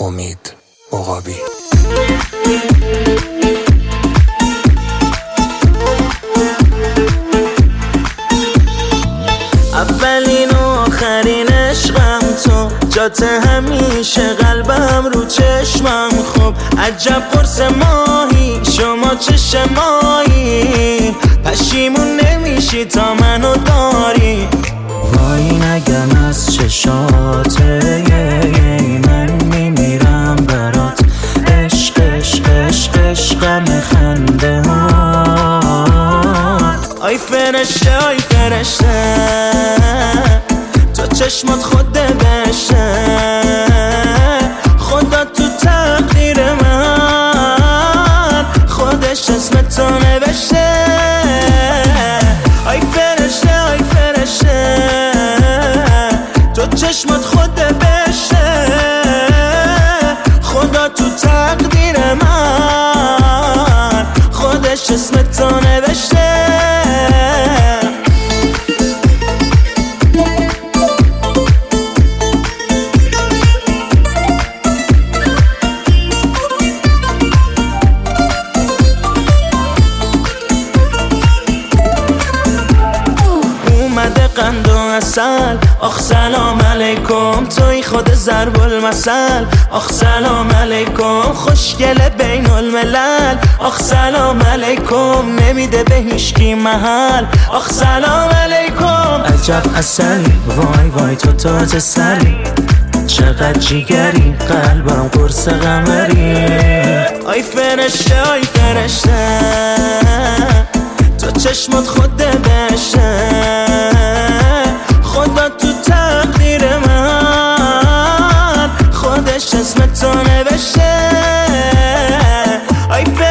امید عقابی. اولین و آخرین عشقم تو، جات همیشه قلبم رو چشمم. خب عجب قرص ماهی، شما چه ماهی، پشیمون نمیشی تا منو داری. وای نگم از چشاته من میمیرم برات. عشق عشق عشق عشقم خنده ها. آی فرشته آی فرشته، تو چشمات خود بشه، خدا تو تقدیر من خودش اسمتو نوشته. آی فرشته آی فرشته، تو چشمات خود بشه، خدا تو تقدیر من خودش اسمتو نوشته. قند و عسل، آخ سلام علیکم، توی خود ضرب المثل. آخ سلام علیکم، خوشگل بین الملل. آخ سلام علیکم، نمیده به هیچکی محل. آخ سلام علیکم، عجب عسلی، وای وای تو تاج سری، چقدر جیگری، قلبم قرص قمری. آی فرشته آی فرشته، تو چشمات خود بشه، خدا تو تقدیر من خودش اسمتو نوشته. آی